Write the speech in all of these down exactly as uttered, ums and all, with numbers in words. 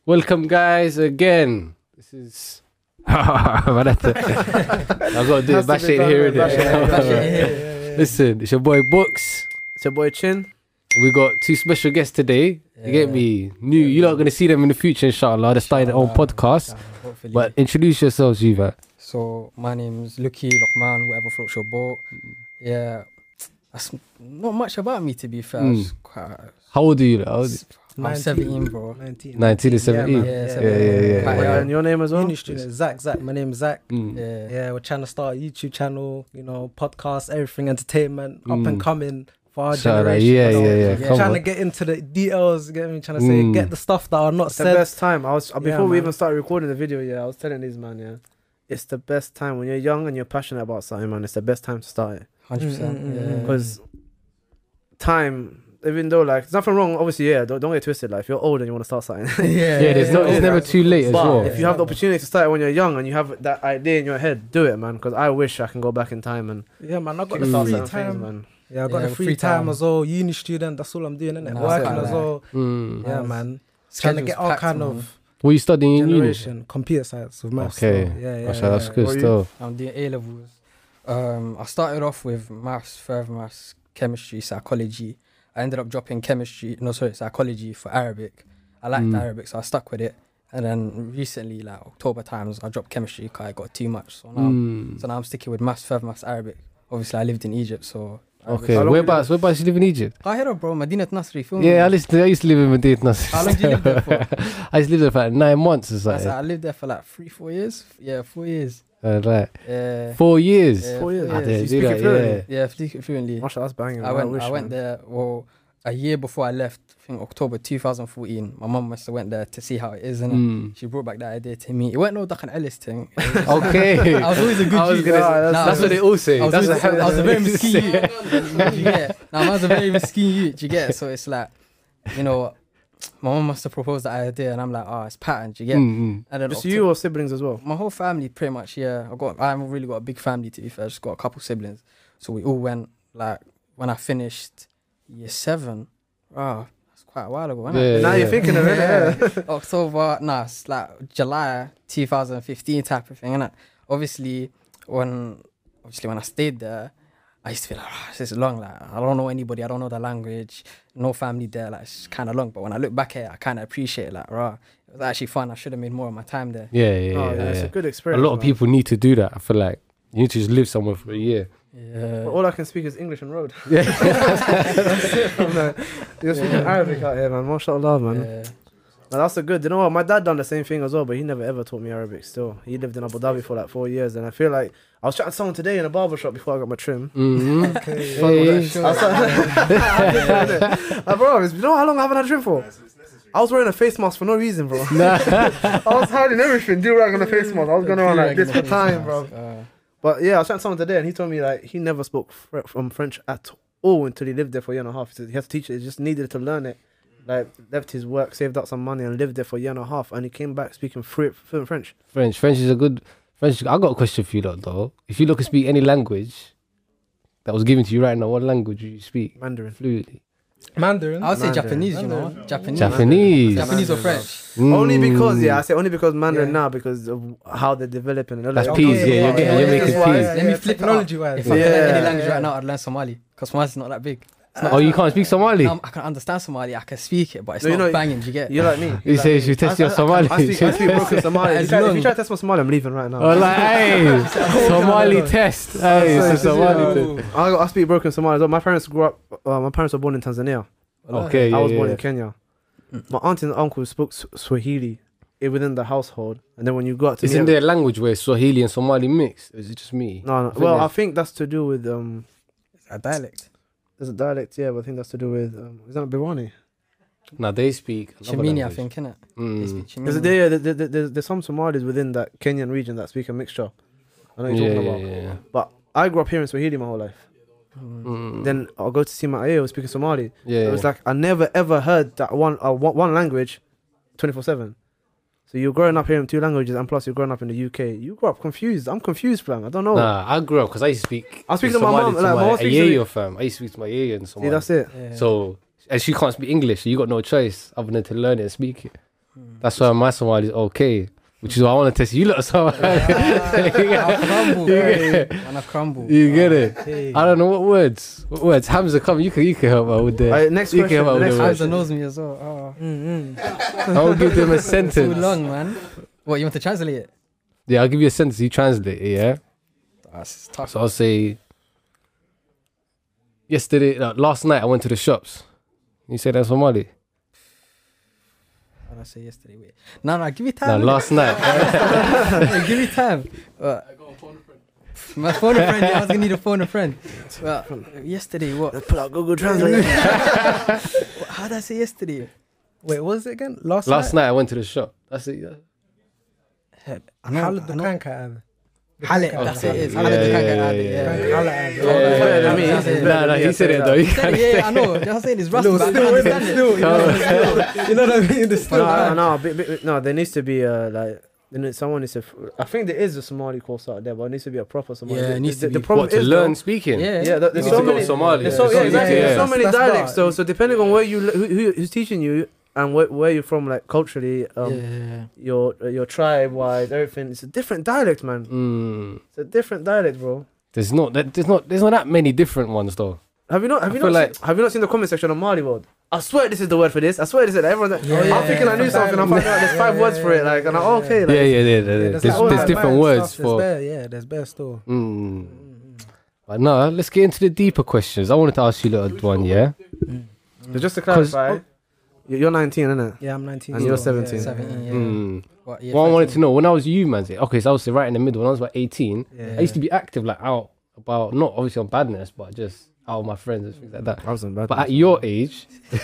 Welcome, guys, again. This is. I got to do it. Bash it here, innit? Listen, it's your boy Books. It's your boy Chin. We got two special guests today. Yeah. You get me? New. You're not going to see them in the future, inshallah. They're starting their own podcast. Hopefully. But introduce yourselves, you, man. So my name's Lucky, Lokman, whatever floats your boat. Yeah, that's not much about me, to be fair. Mm. It's Quite, How old are you? How old? I'm seventeen, bro. nineteen. nineteen to seventeen? Yeah, Yeah, yeah, yeah, yeah. Quite yeah. young. And your name as well? Uni student, Zach, Zach. My name's Zach. Mm. Yeah. Yeah, we're trying to start a YouTube channel, you know, podcast, everything, entertainment, Mm. up and coming for our Shout out, generation. yeah, you know. yeah, yeah. Yeah. Come Trying on. to get into the details, get me trying to say, Mm. get the stuff that are not It's the said. best time. I was uh, Yeah, before we man. even started recording the video. Yeah, I was telling these man. Yeah, it's the best time when you're young and you're passionate about something, man. It's the best time to start it one hundred percent. Mm, mm, mm, Yeah. because time. Even though like there's nothing wrong, obviously, yeah. Don't, don't get twisted. Like if you're old and you want to start something, yeah, Yeah, there's no, it's yeah. never too late as but well. if you have the opportunity to start it when you're young and you have that idea in your head, do it, man. Because I wish I can go back in time and yeah, man, I got kickstart the free certain things, time. man. Yeah, I got Yeah, the free, free time. time. as well. Uni student, that's all I'm doing, innit? Nah, Working that's as kinda well. Mm. Yeah, Nice. man. Trying to Schedule's get all packed, kind man. of What are you studying in uni? generation, computer science with maths. Okay. So, yeah, yeah, Mashallah, yeah. that's good What are you- still. I'm doing A levels. Um, I started off with maths, further maths, chemistry, psychology. I ended up dropping chemistry, no sorry, psychology for Arabic. I liked Mm. Arabic, so I stuck with it. And then recently, like October times, I dropped chemistry because I got too much. So now, Mm. so now I'm sticking with maths, further maths, Arabic. Obviously, I lived in Egypt, so. Okay, How long whereabouts, whereabouts you live in Egypt? Qahira, bro, Madinat Nasri. Feel Yeah, I, me? listen to, I used to live in Medina. How long did you live there for? I used to live there for like nine months or I, something. said I lived there for like three, four years. Yeah, four years. Uh, right. Yeah. Four years. Yeah, Four years. I You didn't speak do it that, fluently? yeah. Yeah, flu- fluently. Mashallah, that's banging. I man. went. wish, I went man. there. Well, a year before I left, I think October two thousand fourteen. My mum must have went there to see how it is, and Mm. she brought back that idea to me. It wasn't no Dakhan Ellis thing. Okay. I was always a good I was youth. gonna, Nah, that's, Nah, I that's was- what they all say. I was, That's always, what I was a very miskin say. youth. You get? Now, I was a very miskin youth. You get? So it's like, you know, my mum must have proposed that idea, and I'm like, oh, it's patterned. You get? Mm, mm. And then Just Octo- you or siblings as well? my whole family, pretty much. Yeah, I got. I haven't really got a big family, to be fair. I just got a couple siblings, so we all went. Like when I finished year seven, oh, that's quite a while ago. Wasn't it? Yeah, now yeah. you're thinking of it. Yeah. October, nah, it's like July two thousand fifteen type of thing, innit? Obviously, when obviously when I stayed there, I used to feel like, oh, this is long. Like I don't know anybody, I don't know the language, no family there. Like it's kind of long. But when I look back at it, I kind of appreciate it. Like, rah, it was actually fun. I should have made more of my time there. Yeah, yeah, Oh, yeah, yeah, it's yeah. a good A experience. lot of man. people need to do that. I feel like you need to just live somewhere for a year. Yeah. But all I can speak is English and road. Yeah. I'm like, you're speaking Arabic out here, man. Mashallah, man. Yeah. Now, that's a good. You know what? My dad done the same thing as well, but he never ever taught me Arabic. Still, he lived in Abu Dhabi for like four years, and I feel like I was chatting to someone today in a barber shop before I got my trim. Mm-hmm. Okay. Hey. I was like, uh, bro, it's- you know how long I haven't had a trim for? I was wearing a face mask for no reason, bro. I was hiding everything, do rag on the face mask. I was going around like this for time, bro. Uh, But yeah, I was chatting to someone today, and he told me like he never spoke fr- from French at all until he lived there for a year and a half. He said he had to teach it. He just needed to learn it. Like left his work, saved up some money, and lived there for a year and a half. And he came back speaking fluent fluent French. French. French is a good. French. I got a question for you lot, though. If you look to speak any language that was given to you right now, what language would you speak Mandarin. fluently? Mandarin. I would say Mandarin. Japanese, you know, Mandarin. Japanese, Japanese. Japanese or Mandarin, French. Only because yeah, I Mm. say only because Mandarin Yeah. now because of how they're developing. And That's like, peas, yeah, Okay, you're yeah, getting, yeah, you're yeah, making yeah, peas. yeah, Let me yeah, flip it technology up. wise. If I could learn Yeah. any language Yeah. right now, I'd learn Somali because Somali's not that big. Oh, you can't speak Somali? Um, I can understand Somali, I can speak it, but it's No, you not know- banging. Do you get? You're like me. You You're like say me. you should test I- your I- Somali. I speak, I speak broken Somali. If you, try, if you try to test my Somali, I'm leaving right now. Oh, like, hey, Somali test. Hey, Sorry, it's a Somali Oh. test. I, I speak broken Somali. as well. My parents grew up. Uh, my parents were born in Tanzania. Okay, yeah, I was yeah, born yeah. in Kenya. Mm. My aunt and uncle spoke Sw- Swahili eh, within the household, and then when you got to Isn't me, there a language where Swahili and Somali mix? Or is it just me? no, no. think Well, I there's- think that's to do with um. A dialect. There's a dialect, yeah, but I think that's to do with um. Is that Birwani? Nah, they speak. another Chimini, I language. think, innit? They Mm. speak There's, Chimini. there, there, there, there, there's some Somalis within that Kenyan region that speak a mixture. I know what Yeah, you're yeah, talking about. yeah. But I grew up hearing Swahili my whole life. Mm. Mm. Then I'll go to see my A O speaking Somali. yeah, It was like I never ever heard that one uh, one, one language twenty-four seven. So you're growing up hearing two languages, and plus you're growing up in the U K. You grew up confused. I'm confused, fam. I don't know. Nah, I grew up because I used to speak. I speak to my Somali mum, like, my mum my speaks to me. Ayaya fam. I used to speak to my Ayaya and See, Somali. that's it. Yeah. So, and she can't speak English, so you got no choice other than to learn it and speak it. That's why my Somali is okay. Which is why I want to test you lot Somali. I crumble, You bro. get- And I crumble. You get it? Okay. I don't know what words. What words? Hamza, come. You can you can help out with the. Alright, next you can question. help out Next with the words. Hamza knows me as well. Oh. Mm-hmm. I'll give them a Too sentence. long, man. What, you want to translate it? Yeah, I'll give you a sentence. You translate it. Yeah. That's tough. So I'll say. Yesterday, no, last night I went to the shops. You say that's Somali. What did I say yesterday? Wait. No, no, give me No, time. innit? last night. Hey, give me time. What? My phone a friend. Yeah, I was gonna need a phone a friend. Well, yesterday, what? Pull out Google Translate. what- How did I say yesterday? Wait, what was it again? Last, Last night I went to the shop. That's it. Yeah. I know. How the kanka? Halit, that's it. It's Yeah, Halit the yeah, Kanka, yeah, yeah, yeah. yeah. Halit. Yeah, better than me. That's it. It's Nah, nah, he said it though. You Yeah, can't yeah, I know. Just saying it's rusty, but I can understand it. you know what I mean? The still. no, no, bit, bit, no, there needs to be uh, like there needs, someone needs to. f- I think there is a Somali course out there, but it needs to be a proper Somali. Yeah, it The- needs the, to the be- problem What, to is learn though- speaking? Yeah, Yeah, there- there's You so need to go many. Somali. There's so, Yeah, yeah, so you need exactly. to- There's yeah. so many That's dialects. bad. So, so depending on where you li- who, who, who's teaching you and where, where you're from, like culturally, um, Yeah. your uh, your tribe wise, everything. It's a different dialect, man. Mm. It's a different dialect, bro. There's not that. There's not. There's not that many different ones though. Have you not? Have I you feel not? like- seen, have you not seen the comment section on Mali World? I swear this is the word for this. I swear this is. Everyone's like, Yeah, I'm yeah, thinking I knew yeah. something. I'm finding out there's five Yeah, words for it. yeah, Like, and I'm yeah, okay. Like, Yeah, yeah, yeah. yeah, yeah. Yeah, There's, like all there's that different bad words stuff, for. there's bare, yeah, there's bare still. Mm. But no, let's get into the deeper questions. I wanted to ask you a little one, yeah. So just to 'Cause- clarify, you- you're nineteen, isn't it? Yeah, I'm nineteen. And you're still, seventeen. Yeah. seventeen, yeah. Mm. What, year What I wanted thirteen? to know when I was you, man. Okay, so I was right in the middle. When I was about eighteen, Yeah. I used to be active, like out about not obviously on badness, but just out with my friends and things like that. I wasn't bad. But at your age,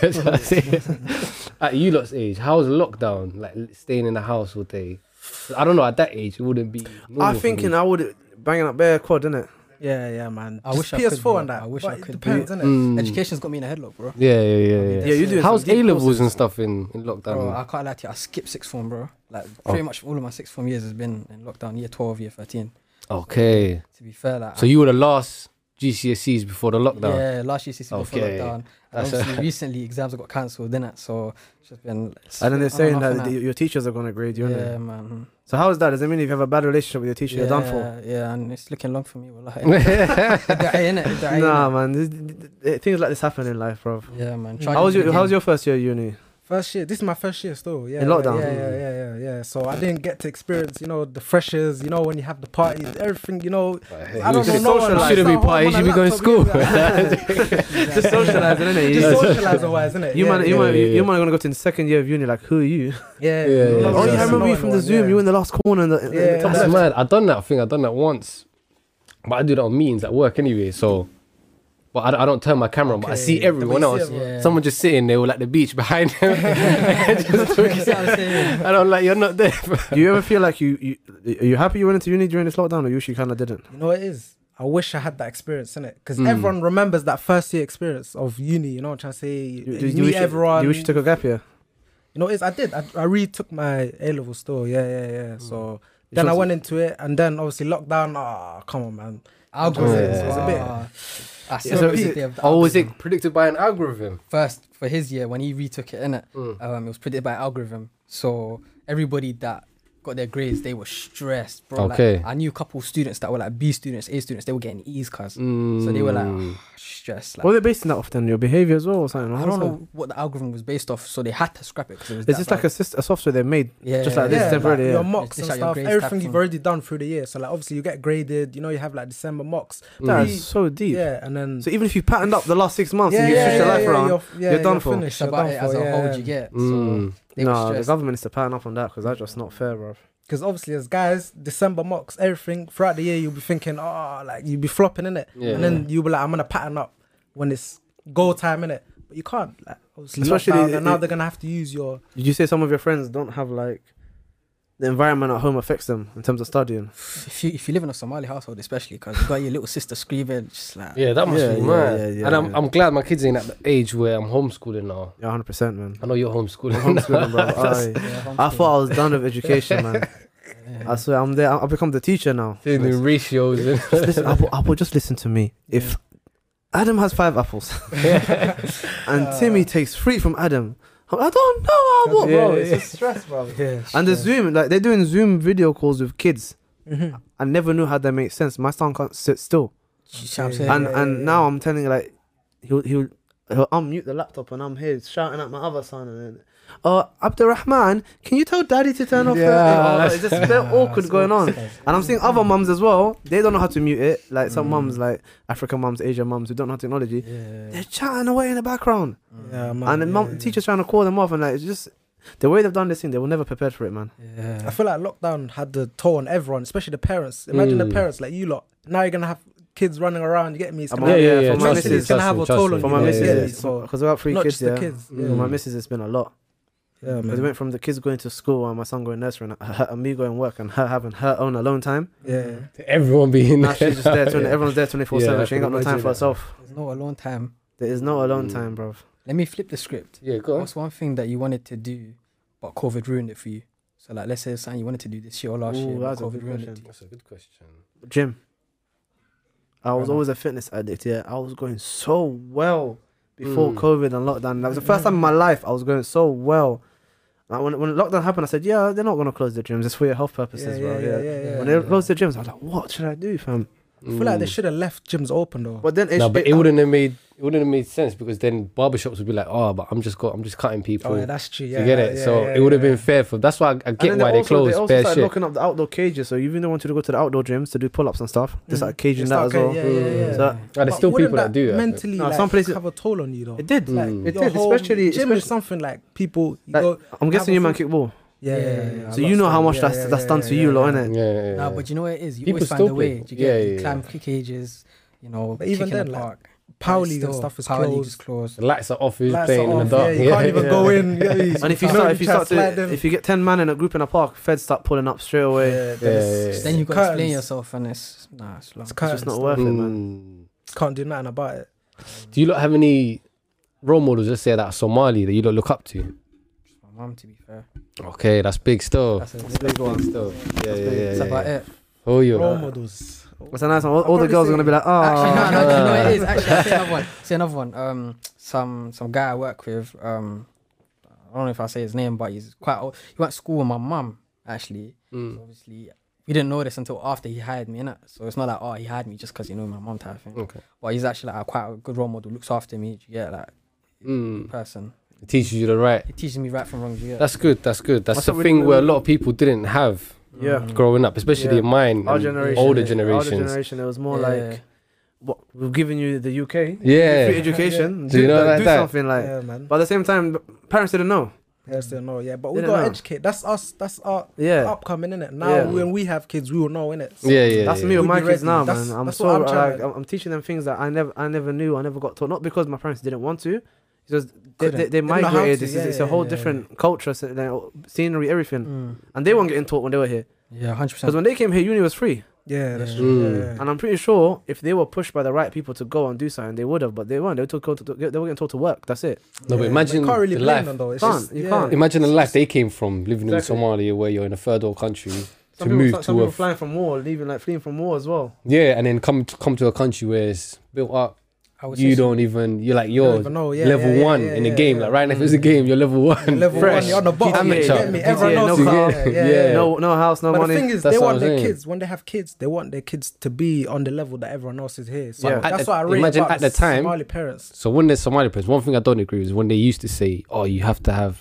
at you lot's age, how was lockdown? Like staying in the house all day? I don't know. At that age, it wouldn't be. normal I'm for thinking me. I would banging up bare quad, innit? Yeah, yeah, man. I Just wish I P could, S four bro. and that. I wish but I it could. depends, innit? Mm. Education's got me in a headlock, bro. Yeah, yeah, yeah. yeah. Yeah, you're doing How's some deep A levels courses. and stuff in, in lockdown? Bro, I can't lie to you. I skipped sixth form, bro. Like Oh. pretty much all of my sixth form years has been in lockdown. Year twelve, year thirteen. Okay. To be fair, like So you were the last G C S Es before the lockdown. yeah, last year C C before Okay. lockdown. And That's obviously, a- recently exams have got cancelled, didn't So it's just been. it's And then they're been on saying and off, that innit? the, your teachers are gonna grade you, innit? Yeah, man. So how is that? Does it mean if you have a bad relationship with your teacher, you're done for? Yeah, yeah, and it's looking long for me. Wallahi. Idda'i, innit? Idda'i, Nah, innit? man. This, th- th- things like this happen in life, bro. Yeah, man. How was your How was your first year at uni? First year. This is my first year still. Yeah. In lockdown? Yeah, yeah, yeah, yeah, yeah. So I didn't get to experience, you know, the freshers, you know, when you have the parties, everything, you know. I don't know. should No one, socialise. I Shouldn't be start home parties, on you a should be going to laptop, school. yeah. Just socializing, innit? Just You, socializer wise, innit? you yeah, man, you yeah, man, yeah, you yeah. man are gonna go to the second year of uni. Like, who are you? Yeah, Yeah, yeah, Oh, yeah. yeah, I Just remember you from the Zoom. You were in the last corner in the, in Yeah, the top That's left. mad. I done that thing. I done that once, but I do that on meetings at work anyway. So, but I, don't- I don't turn my camera on. But I Okay. see everyone But you see else. everyone. Yeah. Someone just sitting there, with like the beach behind them. Just You see talking. what I'm saying? And I'm like, you're not there. Bro. Do you ever feel like you, you are you happy you went into uni during this lockdown, or you usually kind of didn't? You know what it is? I wish I had that experience, innit? Because Mm. everyone remembers that first year experience of uni, you know what I'm trying to say? You, Do, do, you you meet wish, everyone. do you wish you took a gap year? You know what it is? I did. I, I retook my A level still. Yeah, yeah, yeah. So You then I chose- went into it, and then obviously lockdown. Ah, come on, man. Algorithm. Yeah. It's a bit- Ah. I Yeah, saw so the is peak it- of the Oh, was algorithm. it predicted by an algorithm? First for his year when he retook it, innit? Mm. Um, it was predicted by algorithm. So everybody that got their grades, they were stressed, bro. Okay. Like, I knew a couple students that were like B students, A students, they were getting E's, cuz. So they were like Mm. stressed. Like, What are they basing that off then? Your behavior as well, or something? I don't know what the algorithm was based off, so they had to scrap it because it was. It's that just like bad. a, syst- a software they made. yeah, just like this Yeah, temporarily, like yeah. your mocks Just and like your stuff, grades everything type you've thing. already done through the year. So like obviously you get graded. You know you have like December mocks. That's Pre- so deep. Yeah, and then So even if you patterned up the last six months and you yeah, switch your yeah, life yeah, around, you're, yeah, you're done for. Finished, It's you're about done it as for, a whole yeah. you get. Mm. So they were no, the stressed. government needs to pattern up on that because that's just not fair, bro. Because obviously, as guys, December mocks, everything throughout the year, you'll be thinking, oh, like you'll be flopping in it, Yeah. and then you'll be like, I'm gonna pattern up when it's goal time in it, but you can't. Like, obviously, Especially lockdown, it- and now it- they're gonna have to use your. Did you say some of your friends don't have like the environment at home affects them in terms of studying? if you if you live in a Somali household, especially because you got your little sister screaming, just like Yeah, that must Yeah, be yeah, mad. yeah, yeah, and I'm yeah. I'm glad my kids ain't at the age where I'm homeschooling now. Yeah, one hundred percent, man. I know you're homeschooling. I'm homeschooling, bro. That's- Aye. yeah, I thought I was done with education, man. yeah. I swear, I'm there. I've become the teacher now. Doing the ratios. And Just listen, Apple, Apple, just listen to me. If Adam has five apples and Timmy takes three from Adam, I don't know how, bro. Yeah, It's yeah. just stress, bro. Yeah. And the Zoom, like they're doing Zoom video calls with kids. Mm-hmm. I never knew how that makes sense. My son can't sit still, Shams Yeah, here. and yeah, and yeah. now I'm telling you, like he'll he'll he'll unmute the laptop, and I'm here shouting at my other son, and then, oh, Abdurrahman, can you tell Daddy to turn off? Yeah, the, that's- it's just a bit awkward going on. And I'm seeing other mums as well. They don't know how to mute it. Like some Mm. mums, like African mums, Asian mums who don't know how technology. Yeah. They're chatting away in the background, Yeah, man. and the yeah, mum, yeah. teacher's trying to call them off, and like it's just the way they've done this thing. They were never prepared for it, man. Yeah. I feel like lockdown had the toll on everyone, especially the parents. Imagine the Mm. parents like you lot. Now you're gonna have kids running around. You get me? It's I'm gonna, Yeah, yeah, yeah, yeah. for my Trust missus, me, it's gonna trust have me, a trust toll me. on For you. my Yeah, missus, yeah, yeah, yeah. So because we got three not kids, just the yeah. kids. For Yeah, my missus, it's been a lot. yeah, Because man. it went from the kids going to school and my son going nursery and, her, and me going work and her having her own alone time. Yeah. Everyone being Now she's just there. twenty, everyone's there twenty-four Yeah, seven. I She ain't got can no time imagine for that. herself. There's no alone time. There is no alone Mm. time, bro. Let me flip the script. Yeah, go on. What's one thing that you wanted to do, but COVID ruined it for you? So like, let's say it's something you wanted to do this year or last Ooh, year, but that's a COVID good ruined it. question. That's a good question. Gym. I was Fair always a fitness addict. Yeah, I was going so well before Mm. COVID and lockdown. That was the first time in my life I was going so well. Like when when lockdown happened, I said, "Yeah, they're not gonna close the gyms. It's for your health purposes, Yeah, bro." yeah, Yeah. yeah, yeah, yeah. When they closed the gyms, I was like, "What should I do, fam?" I feel like they Mm. should have left gyms open though. But then No, but it wouldn't have made it wouldn't have made sense because then barbershops would be like, oh, but I'm just got I'm just cutting people. Oh yeah, that's true. Yeah, you get it? yeah, so yeah, it would have yeah. been fair for. That's why I, I And get then why they also, closed they also bare started shit. locking up the outdoor cages. So even though they wanted to go to the outdoor gyms to do pull-ups and stuff, they Mm. started caging It's that as okay, well. Yeah, yeah, yeah. So Ah, there's But still wouldn't people that, do that. mentally No, like, some places- have a toll on you though. it did. Like, Mm. It your did, whole especially- gym especially- is something like people. You Like, go, I'm guessing you have a man food- kick ball. Yeah, yeah, yeah. Yeah. So you know how much that's that's done to you, lot, yeah. innit? Yeah, yeah, yeah. Nah, but you know what it is? You People always find still a way. play. You Yeah, get you yeah, climb yeah. kick cages, you know, But even kick in then, the like, park. Power But League and still, stuff is Power League closed. is closed. The lights are off. Who's Lights playing are in the off, dark? yeah, you can't even yeah. go in. Yeah, And if you know start, if you try start slide to, them. if you get ten man in a group in a park, Feds start pulling up straight away. Yeah, Yeah, then yeah, it's- yeah. Then you've got to explain curtains. yourself, and it's nah, it's long. It's It's curtains. just not worth it, man. Mm. Can't do nothing about it. Do you lot have any role models? Let's say that are Somali that you lot look up to. My mum, to be fair, Okay, that's big still. that's a It's a big one. Still. Yeah, yeah, yeah. That's yeah, about yeah. it. Oh, you. Role models. What's a nice one? All, I'll all the probably girls are say- gonna be like, oh, Actually, no, no, Ah. you know what it is. Actually, I'll say another one. Say another one. Um, some some guy I work with. Um, I don't know if I say his name, but he's quite old. He went to school with my mum. Actually, Mm. so obviously, we didn't know this until after he hired me, innit? So it's not like, oh, he hired me just because you know my mum type of thing. Okay. But he's actually like a quite a good role model. Looks after me. You get like Mm. person. It teaches you the right. He teaches me right from wrong. You get? That's good. That's good. That's That's the what we- thing we- where a lot of people didn't have yeah. Mm. growing up, especially Yeah. in mine, Our and generation, older Our generations. generation, it was more Yeah. like, what we've given you the U K, Yeah. free education. Do Do, you know like, like do that? something like. Yeah, man. But at the same time, parents didn't know. Yeah, still no, yeah, but we Didn't gotta know. educate. That's us. That's our Yeah. upcoming, innit? Now, Yeah. when we have kids, we will know, innit? So Yeah, yeah. That's yeah. me with We'll my be kids ready. now, That's- man. I'm that's so what I'm like trying to- I'm, I'm teaching them things that I never I never knew. I never got taught. Not because my parents didn't want to. It's just they, Couldn't. they, they They didn't know how migrated. to, This yeah, is it's yeah, a whole yeah, different culture, so, like, scenery, everything. Mm. And they weren't getting taught when they were here. Yeah, hundred Because percent. when they came here, uni was free. Yeah, that's Yeah. true. Mm. Yeah, yeah. And I'm pretty sure if they were pushed by the right people to go and do something, they would have. But they weren't. They were, told, to, they were getting told to work. That's it. No, but Yeah, imagine you can't really the blame life. them though. It's Can't, just- you yeah. can't. Imagine the life they came from, living Exactly. in Somalia, where you're in a third world country, Some to people, move some, to some a people flying from war, leaving like fleeing from war as well. yeah, and then come to, come to a country where it's built up. I would You say so. don't even. You're like You don't you're even know, yeah, level yeah, yeah, one yeah, in the yeah, game. yeah. Like right now, if it's a game, you're level one. You're level fresh. one, you're on the bottom. Amateur. You get me? Everyone Yeah, knows no how- car. yeah, Yeah. No, no house, no But money. the thing is, That's they what want I'm their saying. kids when they have kids. They want their kids to be on the level that everyone else is here. So Yeah. At that's the- what I rate imagine about at the time- Somali parents. So when there's Somali parents, one thing I don't agree with is when they used to say, "Oh, you have to have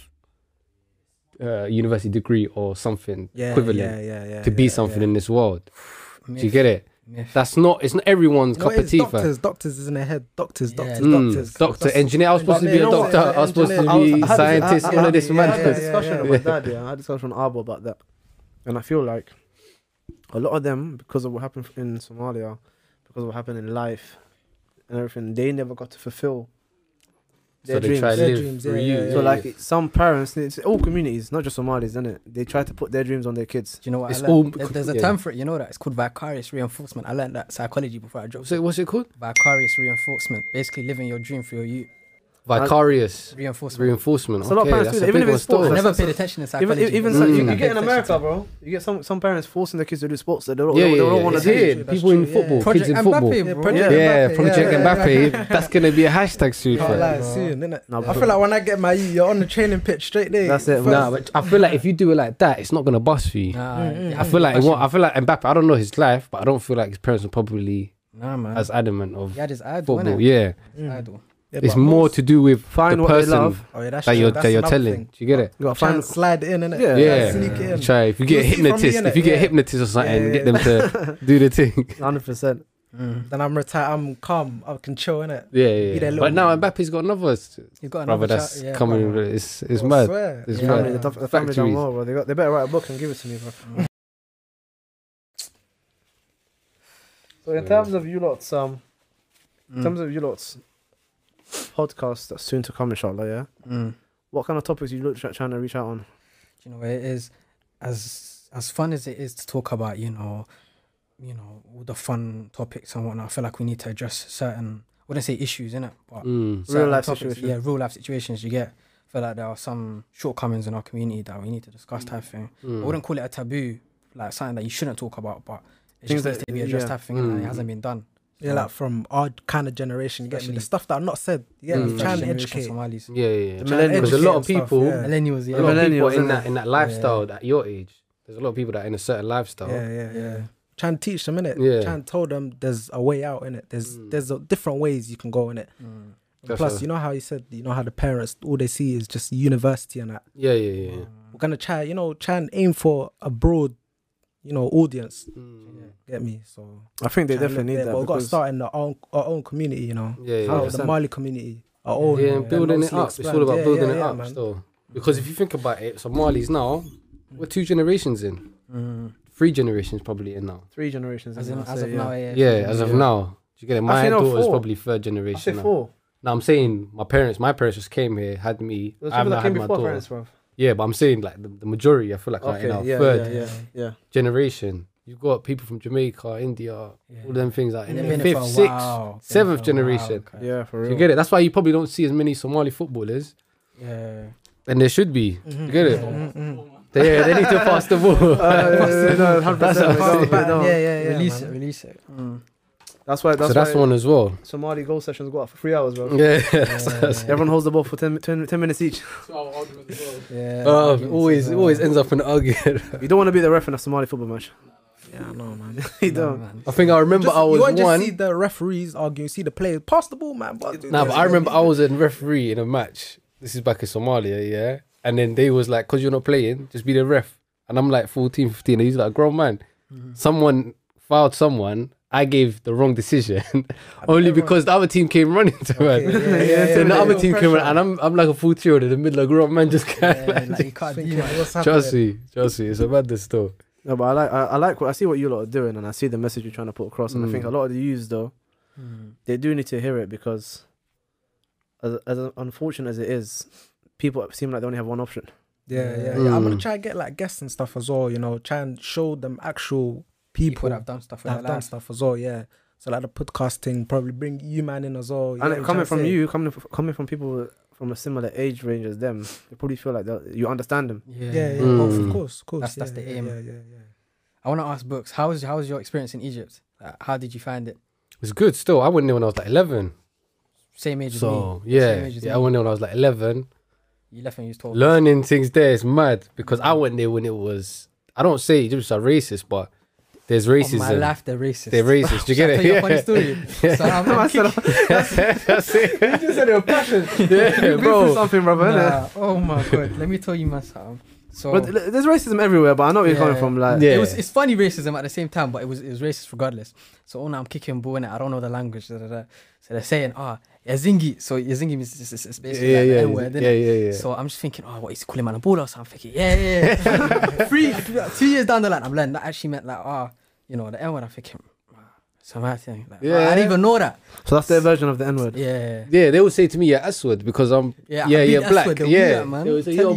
a university degree or something Yeah, equivalent yeah, yeah, yeah, to be yeah, something yeah. in this world." Myth, Do you get it? myth. That's not. It's not everyone's No, cup of it's tea, fam. doctors. Doctors is in their head. Doctors, Yeah. doctors, Mm, doctors. doctor, That's- engineer. I was supposed to But be a you know what? doctor. I was supposed to Engineer. I was- be I had this- scientist. I- I- All of this I yeah, had madness. this discussion yeah, with my yeah. dad. Yeah, I had a discussion with Arbo about that, and I feel like a lot of them, because of what happened in Somalia, because of what happened in life and everything, they never got to fulfill their So they dreams. try to Their live dreams, through yeah, you. yeah, So yeah. like some parents, it's all communities, not just Somalis, isn't it? They try to put their dreams on their kids. Do you know what? It's I learned? all There- bec- There's a yeah. term for it. You know that it's called vicarious reinforcement. I learned that psychology before I dropped. So what's it called? Vicarious reinforcement, basically living your dream for your youth. Vicarious Reinforcement. reinforcement. It's a lot of Okay, parents that's do a that, big even if one it's sports. still. I That's- never paid attention in psychology. Even even but- so, Mm. you, you I get in paid America, attention. bro. You get some some parents forcing their kids to do sports that they don't. Yeah, they yeah, don't yeah. want to It's do. here. That's People true, in yeah. football, Project kids in football. Mbappe, Yeah, bro. Project Yeah, Mbappe, Project yeah, Mbappe. That's gonna be a hashtag soon. Can't fam. lie, soon, innit? No, I feel like when I get my E, you're on the training pitch straight there. That's it, First- man. Nah, but I feel like if you do it like that, it's not gonna bust for you. Nah, Mm, yeah, I feel like it passion. won't, I feel like Mbappe. I don't know his life, but I don't feel like his parents were probably Nah, man. as adamant of He had his idol, football. innit? Yeah, His idol. Yeah, it's but more most- to do with Find the what they person love. Oh, yeah, that's that true. you're That's that you're another telling. thing. Do you get it? You gotta Try and find. slide it in, innit? Yeah. Yeah. Sneak it in. Try if you get a You'll see from me, hypnotist, if innit? you get a Yeah. hypnotist or something, Yeah, get them to do the thing. Hundred percent. Mm. Then I'm retired. I'm calm. I can chill, innit? Yeah, Be yeah. there yeah. little- But now Mbappe's got another s- He's got brother another that's child- yeah, coming. brother. It's it's I mad. swear. It's Yeah. mad. Family, the, the family done Factories. well, bro. They got. They better write a book and give it to me, bro. So in terms of you lot's um, in Mm. terms of you lot's podcast that's soon to come, inshallah, yeah. Mm. What kind of topics you look trying to reach out on? Do you know what it is? As as fun as it is to talk about, you know, you know, all the fun topics and whatnot, I feel like we need to address certain, I wouldn't say issues, innit? But Mm. certain life topics, situations. Yeah, real life situations you get. I feel like there are some shortcomings in our community that we need to discuss type thing. I Mm. wouldn't call it a taboo, like something that you shouldn't talk about, but it Things just needs that- to be addressed yeah. type thing, and Mm. it hasn't been done. Yeah, like from our kind of generation, you get me? Especially- The stuff that are not said. Yeah, Mm. mm. trying to Generation educate. Somalis. Yeah, yeah, yeah. The Trying to millennials. Because a lot of educate and stuff, people, yeah. Millennials, yeah. a lot of people Millennials, in innit? that in that lifestyle at your age. There's a lot of people that are in a certain lifestyle. Yeah, yeah, yeah. Yeah. Trying to teach them, innit? Yeah. Trying to tell them there's a way out, innit? There's Mm. there's a, different ways you can go, innit? Mm. That's Plus, a- you know how you said, you know how the parents, all they see is just university and that. Yeah, yeah, yeah. yeah. We're going to try, you know, try and aim for a broad, you know, audience. Mm. Get me? So, I think they try and definitely look need there, that. But we've got to because- start in our own, our own community, you know? Yeah, yeah. How yeah. the 100%. Mali community, our own. Yeah, you know, and building it obviously up. It's expand. all about Yeah, building yeah, it yeah, up man. still. Because if you think about it, Somalis now, we're two generations in. Mm. Three generations probably in now. Three generations. As, in, in, I'd as say, of yeah. now, yeah. Yeah, as of Yeah. now. Do you get it? My Actually, no, daughter's four. probably third I say generation now. four. Now I'm saying my parents, my parents just came here, had me. There's I've people not that had came my before daughter. parents, bro. Yeah, but I'm saying like the, the majority, I feel like, like Okay, in our yeah, third yeah, yeah, yeah. generation, you've got people from Jamaica, India, Yeah. all them things like in They've the been here fifth, for a sixth, while. Been seventh here for a while, generation. okay. Yeah, for Do real. you get it? That's why you probably don't see as many Somali footballers, Yeah. and there should be. Mhm, You get it? mhm, mhm. They, they need to pass the ball. Uh, yeah, yeah, no, one hundred That's percent. what I'm we don't, we Yeah, don't. yeah, yeah. Release man. it, release it. Mm. That's why. That's so that's why one as well. Somali goal sessions go up for three hours, bro. Yeah. Everyone holds the ball for ten, ten, ten minutes each. Yeah. Oh, arguments always, as well. always ends up in an argument. You don't want to be the ref in a Somali football match. Yeah, I know, man. You No, don't. man. I think I remember Just- I was you won't just one. see the referees arguing, see the players pass the ball, man. But Nah, but I remember I was a referee in a match. This is back in Somalia, yeah. And then they was like, "Cause you're not playing, just be the ref." And I'm like fourteen, fifteen. And he's like, "Grown man." Someone fouled someone. I gave the wrong decision only because the other team came running to Okay, man. yeah, yeah, yeah, So the yeah, other yeah, team came pressure. running, and I'm I'm like a fourteen year old in the middle of grown man just kind Yeah, like, you can't do Thinking, that. what's happening? Trust me, trust me. It's a madness still. No, but I like. I, I like what I see what you lot are doing, and I see the message you're trying to put across. And I Mm. think a lot of the youths, though, Mm. they do need to hear it because, as as unfortunate as it is, people seem like they only have one option. Yeah, yeah, yeah. I'm gonna Mm. try and get like guests and stuff as well. You know, try and show them actual People people that have done stuff that with have their done life. stuff as well. Yeah. So like the podcasting, probably bring you man in as well. You And get what it I'm coming trying to from say? you, coming f- coming from people from a similar age range as them, they probably feel like that you understand them. Yeah. Yeah, yeah. Mm. Oh, of course, of course. That's- yeah, that's the yeah, aim. Yeah, yeah, yeah. I want to ask Books, how was how was your experience in Egypt? Like, how did you find it? It's good still. I went there when I was like eleven. Same age as So me. yeah, Same age as yeah. I me. went there when I was like eleven. You left when you was twelve. Learning things there is mad because I went there when it was. I don't say Egyptians are racist, but there's Oh, my racism. life, they're racist. They're racist. Do you get Shall I it? tell you a funny Yeah. story? So I'm, I'm kicking- That's it. You just said it with passion. Yeah, bro. something, brother. innit? Nah, oh my god, let me tell you myself. So But th- there's racism everywhere, but I know where you're Yeah. coming from. Like, Yeah. it was it's funny racism at the same time, but it was it was racist regardless. So oh, now I'm kicking ball in it. I don't know the language. Da, da, da. So they're saying, ah, oh, Yazingi. So Yazingi means it's, it's, it's basically Yeah, like the yeah, N-word, yeah, innit? yeah, yeah. So I'm just thinking, oh, what is he calling man a baller? So I'm thinking, yeah, yeah. yeah. Three, two years down the line, I'm learning that actually meant like, ah, you know, the N word. I'm thinking, ah, it's a mad thing. Like, Yeah. I didn't even know that. so that's their version of the N word. Yeah, Yeah, they would say to me, "Yeah, Aswad," because I'm yeah, yeah, I yeah, beat black. Aswad, they'll do Yeah, that, man. they would say, Tell "You're you. black."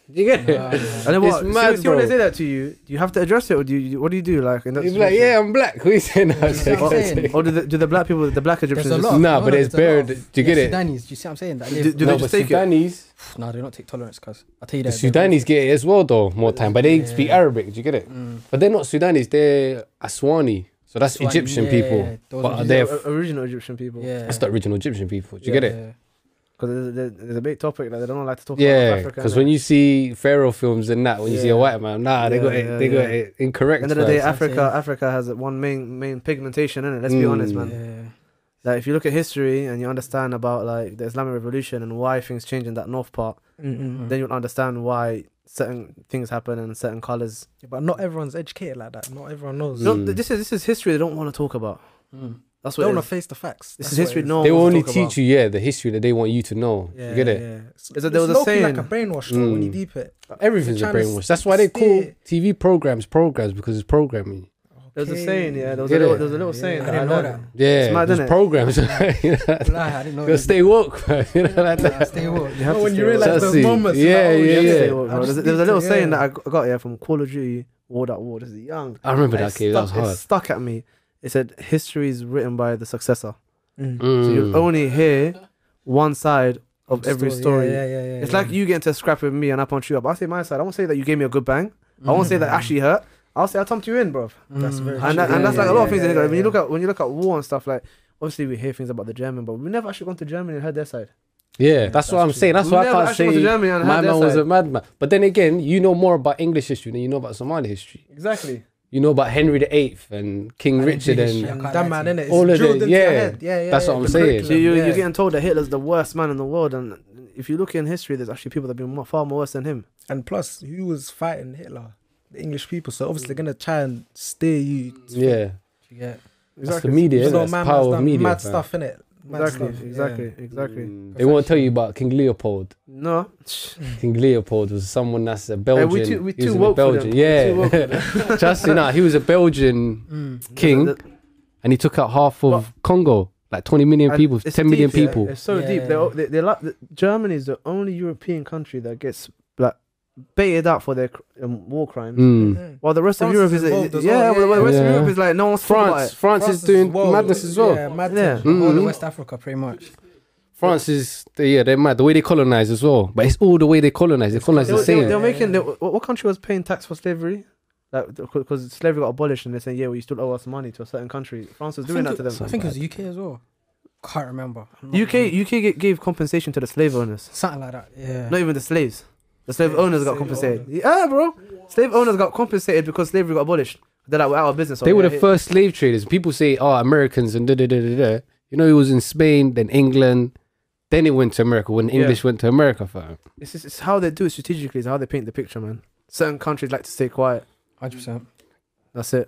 Do you get it? Nah, nah. And then It's what? See, mad, see when they bro. say that to you, do you have to address it, or do you? What do you do? Like, in that You'd be like, situation? yeah, I'm black. Who you saying that? You see what I'm saying? Or do the, do the black people, the black There's Egyptians, a just- lot. Nah, no, but no, there's a lot bare- of- do you get yeah, it? Sudanese, do you see what I'm saying? That Do- live- do No, they but just take it? Sudanese, No, they don't take tolerance, cuz. I'll tell you the that. they're Sudanese get it as well, though, more time. But they speak Yeah. Arabic. Do you get it? Mm. But they're not Sudanese. They're Aswani. So that's Aswani, Egyptian yeah, people. those But are they're o- original Egyptian people. Yeah. that's the original Egyptian people. Do you Yeah, get it? Yeah. Because there's, there's, there's a big topic that they don't like to talk Yeah, about. Africa, because when you see Pharaoh films and that, when you see a Yeah. white man, nah, they Yeah, got it, yeah, they got yeah. it incorrect. end of the day, first. That's Africa, it. Africa has one main main pigmentation in it. Let's be Mm. honest, man. Yeah. Like if you look at history and you understand about like the Islamic Revolution and why things change in that north part, Mm-mm. then you'll understand why certain things happen and certain colors. Yeah, but not everyone's educated like that. Not everyone knows. No, Mm. th- this is this is history they don't want to talk about. Mm. That's They what don't it want is. to face the facts. This That's is what history. it is. No, They one will wants to only talk teach about. you, yeah, the history that they want you to know. Yeah, you get it? Yeah. Is It's, that there was a low-key saying- like a brainwash though, when you Mm. deep it. Everything's a They're trying to brainwash. That's why they call steer- T V programs programs because it's programming. There was a Okay. saying, yeah. There was, a Get little, it? there was a little Yeah, saying. I that didn't I know learned. that. Yeah, It's mad, there's innit? programs. you know, Wallahi, I didn't know. gotta that. stay woke, man. You know, like Nah, that. stay woke. You have No, to when stay you woke. realise That's those it. moments, Yeah, you're like, oh, yeah, You have to yeah. stay woke, I bro. just There's, there's a need little to- saying yeah. that I got- got here from Call of Duty, War That War. This is young. I remember And that it game. That was stuck- it hard. stuck at me. It said history is written by the successor. Mm. So you'll Mm. only hear one side of The every story. Yeah, yeah, yeah, yeah, It's yeah. like you get into a scrap with me and I punch you up. I'll say my side. I won't say that you gave me a good bang. I won't say that actually hurt. I'll say I thumped you in, bro. That's very And, that, true. and Yeah, that's like yeah, a lot of yeah, things. yeah, in it. Like, yeah, when you yeah. look at when you look at war and stuff, like obviously we hear things about the German, but we've never actually gone to Germany and heard their side. Yeah, that's what I'm saying. That's We've why I never can't actually gone say to Germany and my heard their man was side. a madman. But then again, you know more about English history than you know about Somali history. Exactly. You know about Henry the Eighth and King I didn't do Richard history. and I can't That lie man, to you. innit? It's All of drilled the- into your yeah. head. Yeah, yeah. That's yeah, what I'm the saying. curriculum, So you, yeah. you're getting told that Hitler's the worst man in the world, and if you look in history, there's actually people that have been more, far more worse than him. And plus, who was fighting Hitler? The English people. So obviously they're gonna try and steer you. yeah. Yeah. That's the media, You innit? know, That's man, power man's of done media. mad fam. stuff in it. Exactly, exactly, exactly. Mm. They won't tell you about King Leopold. No, King Leopold was someone that's a Belgian. we too- we he was too in woke for Belgium. them. We're too woke for Yeah. Just you know, he was a Belgian Mm. king, The- the- and he took out half of What? Congo, like twenty million and people, it's ten million deep, yeah. people. It's so Yeah. deep. They're, they they like the, Germany is the only European country that gets like baited out for their cr- um, war crimes. Mm. While the rest France of Europe is is, involved as yeah, well, well, the yeah, rest yeah. of Europe is like no one's talking about France, it. France, is doing well, madness as well. Yeah, mad Yeah. thing. All of Mhm. West Africa, pretty much. France is, they, yeah, they're mad. The way they colonize as well, but it's all the way they colonize. They colonize They, the were- they, same. were- they were Yeah, making. yeah. They, what what country was paying tax for slavery? Like because slavery got abolished, and they're saying, yeah, well, you still owe us money to a certain country. France was I doing think that to it- them. I think it was U K as well. Can't remember. I'm not U K sure. U K ga- gave compensation to the slave owners, Something like that. Yeah. not even the slaves. The slave owners got slave compensated. owners. Yeah, bro. Slave owners got compensated because slavery got abolished. They're like, we're out of business. They oh, were yeah, the yeah. first slave traders. People say, oh, Americans and da da da da da. You know, it was in Spain, then England, then it went to America when Yeah. English went to America, fam. It's, just, it's how they do it strategically. It's how they paint the picture, man. Certain countries like to stay quiet. one hundred percent. That's it.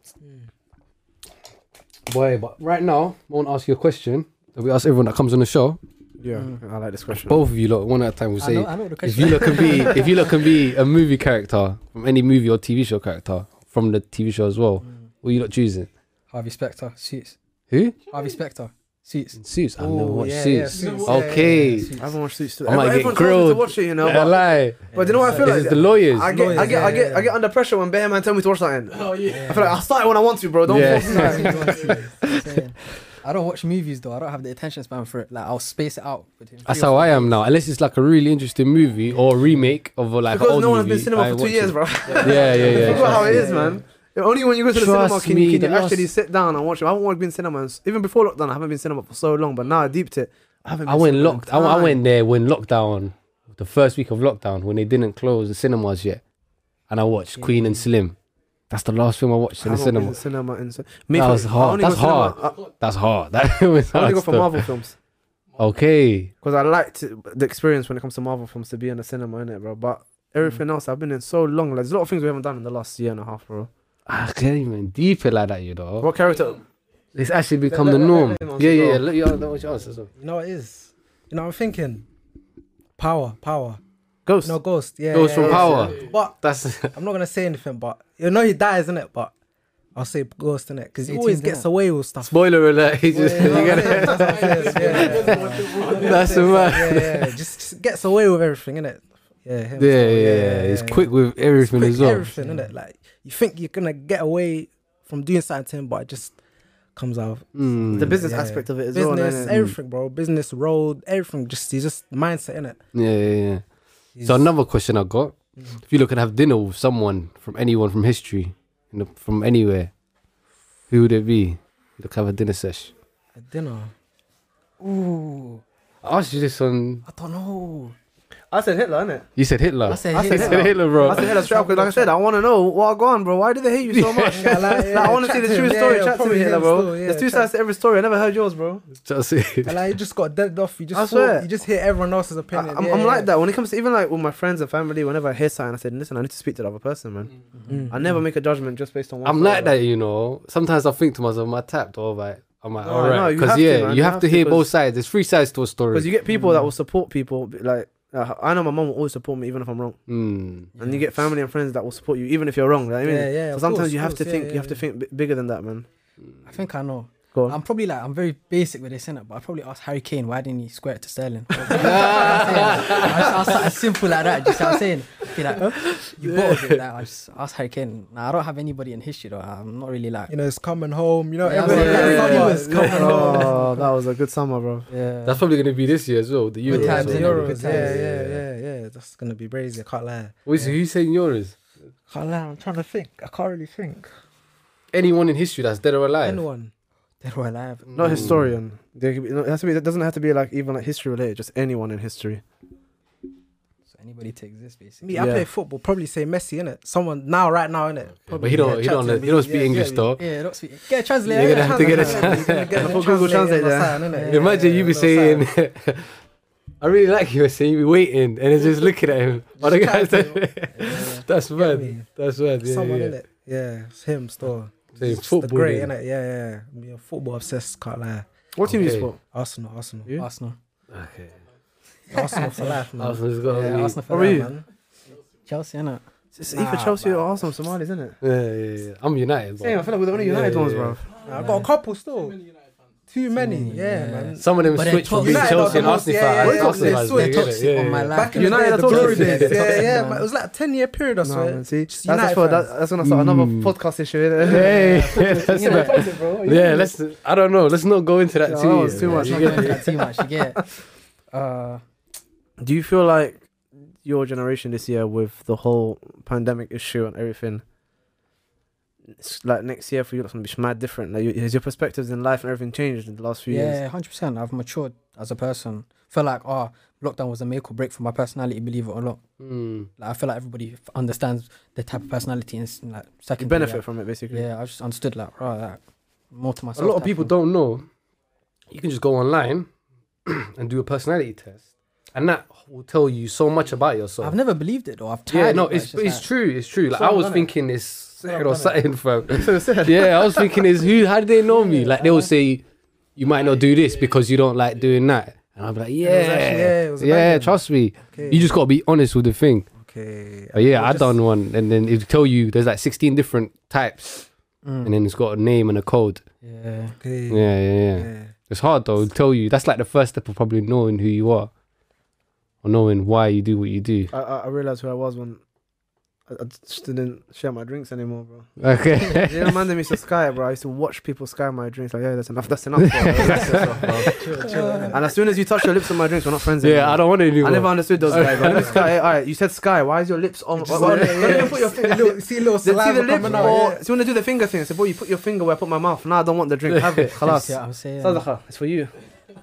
Boy, but right now, I want to ask you a question that we ask everyone that comes on the show. Yeah, Mm. I like this question. Both of you, lot, one at a time, will I say, know, I know the if question. you lot can be, if you lot can be a movie character from any movie or T V show character from the T V show as well, Mm. what are you lot choosing? Harvey Specter, Suits. Who? Harvey Specter, Suits. Suits. I've Oh, never watched yeah, yeah, Suits. Suits. Okay. Yeah, yeah, Suits. I haven't watched Suits too. I might Everyone get tells me to grilled. watch it, you know. I But, lie. but you know what I feel This like? is the lawyers. I get, I Lawyers, get, I yeah, get, yeah. I get under pressure when Bear Man tell me to watch something. Oh yeah. I feel like I start it when I want to, bro. Don't Yeah. force me. I don't watch movies though. I don't have the attention span for it. Like I'll space it out between. That's three or how four I am days. now. Unless it's like a really interesting movie or remake of a, like an Because old no one has movie, been cinema I for two watch years, it. bro. Yeah, yeah, yeah. Forgot trust how it me. is, man. Only when you go to the Trust cinema can, me, you- can the you actually last- sit down and watch it. I haven't been cinema even before lockdown. I haven't been cinema for so long, but now I deeped it. I haven't. I been went cinema in locked. I, I time. went there when lockdown, the first week of lockdown, when they didn't close the cinemas yet, and I watched Queen and Slim. That's the last film I watched I in the haven't been cinema. to cinema in cin- Me That for- was I hard. only go That's cinema- hard. That's hard. That was I, I only hard go for stuff. Marvel films Okay. because I liked the experience when it comes to Marvel films to be in the cinema, innit, bro. But everything else I've been in so long. Like, there's a lot of things we haven't done in the last year and a half, bro. I can't even deep it like that, you know. What character? It's actually become let- the let- norm. let him answer Yeah, yeah, as yeah. well. Let you let what you answer. So. You know what it is? You know, I'm thinking power, power. Ghost. No, Ghost. Yeah. Ghost yeah, from yeah. Power. But That's I'm not gonna say anything. But you know he dies, innit? But I'll say Ghost, innit? Because he always eighteenth, gets innit? away with stuff. spoiler alert. He just Yeah, you yeah, get yeah, it. that's what I'm saying, yeah. That's the man. Yeah, yeah, just, just gets away with everything, innit? Yeah, him. Yeah, so, yeah, he's quick with everything quick as well. everything, innit? Like you think you're gonna get away from doing something to him, but it just comes out. Mm. The business Yeah. aspect of it as Business, well. innit? everything, bro. Business, road, everything. Just he's just mindset, innit? Yeah, yeah, yeah. He's- So another question I got: Mhm. if you look and have dinner with someone from anyone from history, you know, from anywhere, who would it be? You look have a dinner sesh. At dinner. Ooh, I asked you this on. I don't know. I said Hitler, innit? You said Hitler. I said I said You Hitler. said Hitler, bro. I said Hitler straight up because, like I said, I want to know what go on, bro. Why do they hate you so much? Yeah, like, yeah, Like, I want to see chat the to true him. story. Yeah, Chat to probably me, Hitler, him bro. still, yeah, There's two chat- sides to every story. I never heard yours, bro. Just say- And like you just got dead off. You just I thought- swear. you just hear everyone else's I, opinion. I'm, yeah, I'm yeah. like that when it comes to even like with my friends and family. Whenever I hear something, I said, "Listen, I need to speak to the other person, man." Mm. I never make a judgment just based on. One I'm story, like bro. that, you know. Sometimes I think to myself, "Am I tapped or like, am I No, all no, right?" you Because have to, yeah, man. you You have have to to, hear 'cause- both sides. There's three sides to a story. Because you get people that will support people. Like uh, I know my mom will always support me even if I'm wrong, Mm. and you get family and friends that will support you even if you're wrong. Like, I mean, Yeah, yeah, so of sometimes course, you of have to course, think. yeah, You have to yeah. think b- bigger than that, man. I think I know. Go on. I'm probably like I'm very basic with this, innit? But I probably ask Harry Kane why didn't he square it to Sterling? I just ask something simple like that. Just I'm saying, be like, you bottled it. Like, I just ask Harry Kane. Nah, I don't have anybody in history though. I'm not really like. You know, it's coming home. You know, Yeah, everyone yeah, like, yeah, funny yeah. was coming home. Oh, that was a good summer, bro. Yeah. That's probably gonna be this year as well. The Good Euros. times, so- innit? Euros, Good yeah, times. yeah, yeah, yeah. That's gonna be crazy. I can't lie. Who's who's saying yours? Can't lie. I'm trying to think. I can't really think. Anyone in history that's dead or alive? Anyone. Dead or alive. Not historian. There could be, no, it has to be. It doesn't have to be like even like history related. Just anyone in history. So anybody to exist, basically. Me, I Yeah. play football. Probably say Messi, innit? Someone now, right now, innit? But he don't. he don't. He don't speak English though. Yeah, don't speak. Get a translator. You're gonna have to get a I'll put Google Translate there. Yeah. Imagine you be saying, "I really like you," saying you be waiting and it's just looking at him. Oh, the guy's That's me? mad. That's mad. Yeah, Someone yeah. in it. Yeah, it's him still. Saying It's just football, the great, then. innit? Yeah, yeah. Me a football obsessed, can't lie. What team do you Okay. support? Arsenal, Arsenal. You? Arsenal. Okay. Arsenal for life, man. Arsenal's got Yeah, to Arsenal for What were life, you? man. Chelsea, innit? It's either Nah, Chelsea man. or Arsenal, Somalis, isn't it? be. Yeah, yeah, yeah. I'm United. Same. I But feel like we're the only United Yeah, ones, yeah, bro. Nah, I got a couple still. Too many, many, yeah, yeah. man. some of them But then switch from top- being United Chelsea are and the Arsenal most- fan. yeah, yeah, and yeah, Arsenal yeah, fans, yeah, they get it, toxic yeah, on my yeah. life. Back in the United day, are the toxic. glory days. Yeah, Yeah, yeah, man. man. It was like a ten year period, I No, swear. man, see, Just that's, that's, United for, fans. that, that's gonna start another Mm. podcast issue. innit? Hey, that's You know, bad. Yeah, let's. I don't know. Let's not go into that Yeah, too. that was too yeah. much. You Not get going it? for that too much. You get. Uh, Do you feel like your generation this year with the whole pandemic issue and everything, it's like next year for you, it's gonna be mad different? Like, you- has your perspectives in life and everything changed in the last few years? yeah, hundred percent. I've matured as a person. Feel like oh, lockdown was a make or break for my personality. Believe it or not. Mm. Like I feel like everybody f- understands the type of personality and s- like You second benefit from it, basically. Yeah, I just understood like right, like, more to A myself. lot of type people thing. don't know. You can just go online and do a personality test, and that will tell you so much about yourself. I've never believed it though. I've tried. Yeah, it, no, but it's just it's like- true. It's true. Like Someone I was done it. thinking it's sad or Someone something, fam. Yeah, I was thinking is who? How did they know me? Like they will say, you might not do this because you don't like doing that, and I'll be like, yeah, It was actually- yeah, it was a yeah, banging. trust me. Okay. You just gotta be honest with the thing. Okay. But yeah, Well, I just- done one, and then it tell you there's like sixteen different types, Mm. and then it's got a name and a code. Yeah. Okay. Yeah, yeah, yeah. Yeah. It's hard though. It'll tell you that's like the first step of probably knowing who you are, or knowing why you do what you do. I, I I realized who I was when I, I just didn't share my drinks anymore, bro. Okay. You know, man, they used to sky, bro. I used to watch people sky my drinks. Like, yeah, that's enough. That's enough, bro. That's enough, bro. Chill, chill, innit? And as soon as you touch your lips on my drinks, we're not friends anymore. Yeah, I don't want to anymore. I never understood those guys. Bro. Let me sky. Hey, all right, you said sky. Why is your lips on? Just Why, why, on it, don't yeah. you put your finger? Little- See little See the saliva lips, coming out. or yeah. so when they do the finger thing, I said, boy, you put your finger where I put my mouth. Nah, I don't want the drink. Have it. You Khalas. see what I'm saying? Sadaqa, it's for you.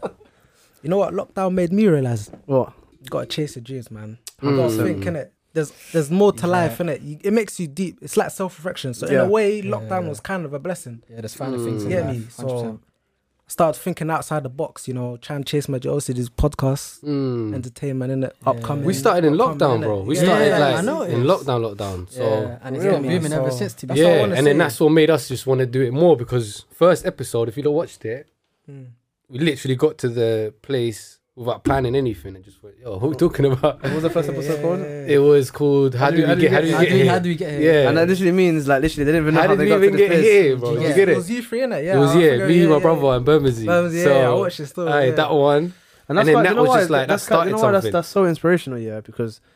You know what? Lockdown made me realize What? you gotta chase your dreams, man. Mm. You gotta think, innit? There's there's more to Yeah. life, innit? You, it makes you deep. It's like self reflection. So in Yeah. a way, Yeah. lockdown was kind of a blessing. Yeah, there's finding Mm. things. In You get life, me? one hundred percent. So I started thinking outside the box. You know, trying to chase my O C D's podcast, Mm. entertainment, innit? Yeah. Upcoming. We started in upcoming, lockdown, innit? bro. We Yeah, started yeah, like I know it in is. lockdown, lockdown. So Yeah, and it's Real, been man. booming ever So since. To be that's what I yeah, wanna and then say. that's what made us just want to do it more because first episode, if you don't watched it, Mm. we literally got to the place without planning anything and just went, yo, what are we talking about? What was the first Yeah, episode yeah, called? yeah, yeah. It was called How, How do do- we how do get we How do we get- How get do, we, here? how do we get here? Yeah. And that literally means like literally they didn't even know How how, did they we got even to this get place. here, bro? Yeah. You It get it? was you three, innit? Yeah. It was I yeah, forgot, me, my yeah. brother, and Bermondsey. Bermondsey, yeah, so, yeah, I watched it still, aye, yeah. that one. And, And that's then why, that you know was why? just like, that that's kind- you started know why that's, something. that's so inspirational, yeah, because you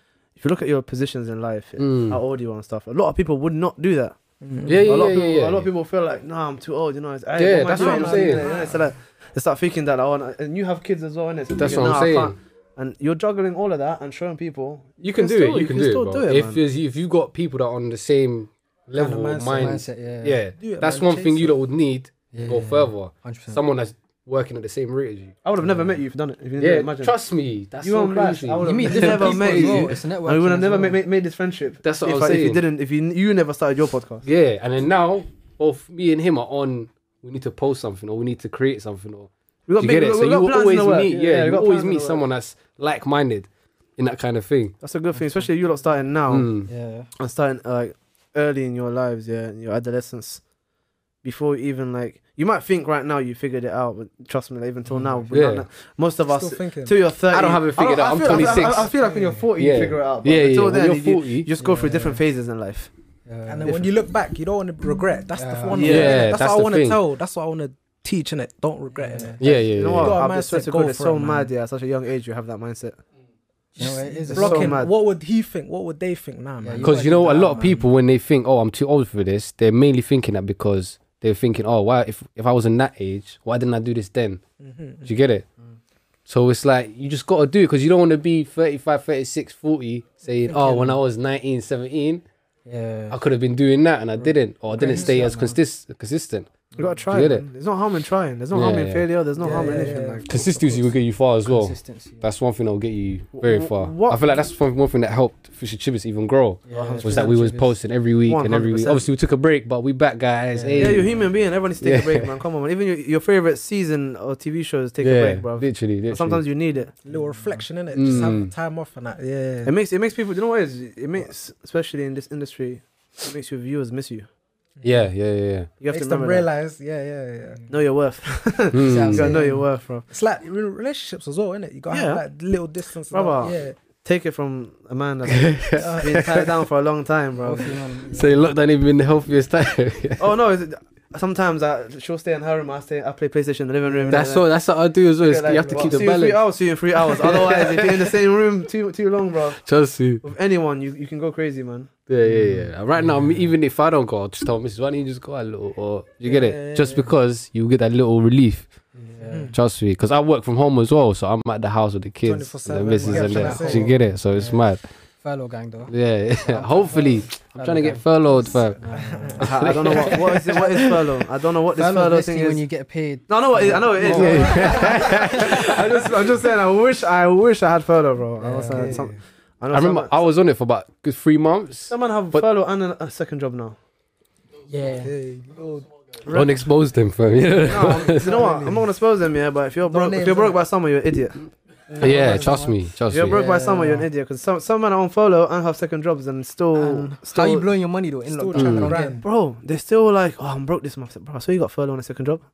if you look at your positions in life, Mm. how old you are and stuff, a lot of people would not do that. Mm. Yeah, yeah, a lot yeah, of people, yeah, yeah. A lot of people feel like, nah, I'm too old. You know, it's, hey, Yeah, what am I that's doing? what I'm You know saying. I mean? Yeah, so like, they start thinking that, oh, and- and you have kids as well, innit? So That's thinking, what nah, I'm I saying. can't. And you're juggling all of that and showing people You can do still- it. You can do still it, bro. do it, If man. there's, if you got people that are on the same level Kinda of mindset. mind, Mindset, yeah. yeah, Do it, that's man, one chase thing you it. lot would need yeah. to go further. one hundred percent. Someone that's working at the same rate as you. I would have never met you if you done it. If you didn't Yeah, imagine. trust me. That's You so won't match. crazy. I You would've meet never different people met as you. well. It's a network. I would have never made, made this friendship. That's what if I'm I, If saying. you didn't, if you you never started your podcast. Yeah, and then now both me and him are on. We need to post something, or we need to create something, or We got do you big- get it. we- So we you got will plans in always the work. meet. Yeah, we you got will plans always in meet the work. someone that's like-minded in that kind of thing. That's a good thing, especially you lot starting now Mm. Yeah. and starting uh, like early in your lives, yeah, in your adolescence. Before you even like, you might think right now you figured it out, but trust me, like, even till now, but Yeah. not- most of us Still thinking. till you're thirty. I don't have it figured I out. I'm feel- I feel- twenty-six. I, I feel like when you're forty, Yeah. you figure it out. But Yeah, yeah. until When then, you're you, you forty, you just go through Yeah. different phases in life. Yeah. And then when you look back, you don't want to regret. That's the Yeah. one. Yeah, thing, innit? that's that's, what the I want to thing. tell. That's what I want to teach, innit? Don't regret it. Yeah, yeah, You know yeah. what? got a I'm mindset, just go it's for so it, man. mad. Yeah, at such a young age, you have that mindset. You know, it is It's a- so Blocking. mad. What would he think? What would they think now, Yeah, man? you Because you know, a working lot out, of man. people when they think, "Oh, I'm too old for this," they're mainly thinking that because they're thinking, "Oh, why? If if I was in that age, why didn't I do this then?" Mm-hmm. Do you get it? So it's like you just got to do it because you don't want to be thirty-five, thirty-six, forty saying, "Oh, when I was nineteen, seventeen, Yeah. I could have been doing that and I didn't, or I didn't stay Yeah, as man. consist- consistent." You gotta try. get man. it? There's no harm in trying. There's no Yeah, harm in yeah. failure. There's no Yeah, harm in yeah, anything. yeah. Like, Consistency will get you far as well. Consistency. That's one thing that will get you very Wh- far. what- I feel like that's one, one thing that helped Fisher Chibis even grow. Yeah, Was that we was posting every week and every week. one hundred percent. Obviously, we took a break, but we back, guys. Yeah. Hey. yeah, you're a human being. Everyone needs to take Yeah. a break, man. Come on, man. Even your, your favorite season or T V shows take yeah, a break, bro. literally, literally. Sometimes you need it. Little reflection in it. Just have Mm. time off and that. Yeah. It makes it makes people. You know what it is? It makes, especially in this industry, it makes your viewers miss you. yeah, yeah, yeah, yeah. You have Makes to them remember that. realize. Yeah, yeah, yeah. Know your worth. Mm. You gotta Yeah. know your worth, bro. It's like re- relationships as well, innit? You gotta Yeah. have like little distance. and Brother. that. Yeah. Take it from a man that's been tied down for a long time, bro. So lockdown ain't been the healthiest time. Oh no, is it, sometimes I, she'll stay in her room. I stay. I play PlayStation in the living room. That's and what that's what I do as well. then- is like, you have to well, keep the see you in three balance. hours. See you in three hours. Otherwise, if you're in the same room too too long, bro, Trust me. with anyone, you, you can go crazy, man. Yeah, yeah, yeah. Right now, me, even if I don't go, I'll just tell Missus Why don't you just go a little, or you get Yeah, it? yeah, Just yeah. because you get that little relief. Yeah. Trust me, because I work from home as well, so I'm at the house with the kids, twenty-four the seven, missus, yeah, and trying that. to So you say. get it? So it's Yeah. mad. Furlough gang though. Yeah, yeah. Hopefully, I'm trying to get furloughed, fam. I, I don't know what, what is it, what is furlough. I don't know what this Furlough furlough basically thing when is. you get paid. No, I know what it is. I know what it is. Yeah. I just, I'm just saying. I wish, I wish I had furlough, bro. I, was, uh, Yeah. some, I, know I remember some, I was on it for about good three months. someone have but- furlough and a, a second job now. Yeah. Hey, oh, Don't expose them, fam. You know? No, I'm- you know what? I'm not gonna expose them, yeah. But if you're No broke, if names, you're broke innit? by someone, you're an idiot. Yeah, trust me, trust If you're me. broke by Yeah. someone, you're an idiot. Because some some men are on furlough and have second jobs and still, And still how you blowing your money though in Still lockdown? trying I to don't grind. get- bro, they're still like, oh, I'm broke this month. Bro, so you got furlough and a second job?